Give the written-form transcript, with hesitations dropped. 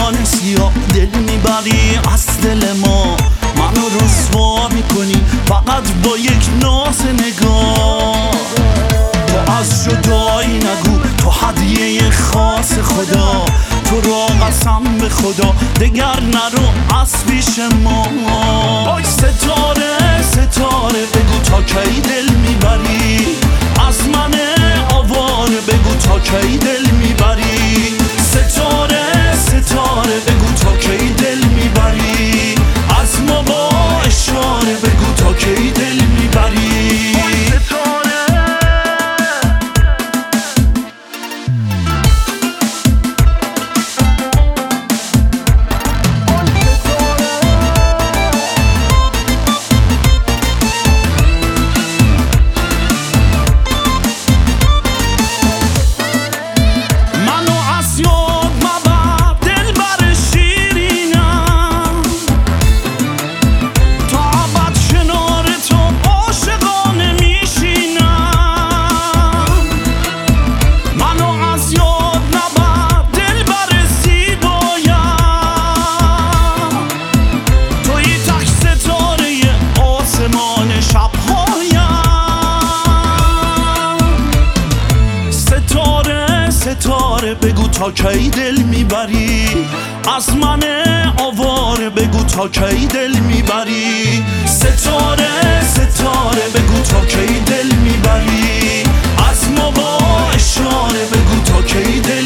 آسمان سیاه دل میبری از دل ما، منو رسوا میکنی فقط با یک ناز نگاه. تو از جدایی نگو، تو هدیه خاص خدا، تو را قسم به خدا دگر نرو از پیش ما. آی ستاره ستاره بگو تا کی دل میبری از من آواره، بگو تا کی دل میبری. ستاره ستاره بگو تا کی دل میبری از ما، با اشاره بگو تا کی دل میبری. ستاره بگو تا کی دل میبری از من آواره، بگو تا کی دل میبری. ستاره ستاره بگو تا کی دل میبری از ما، با اشاره بگو تا کی دل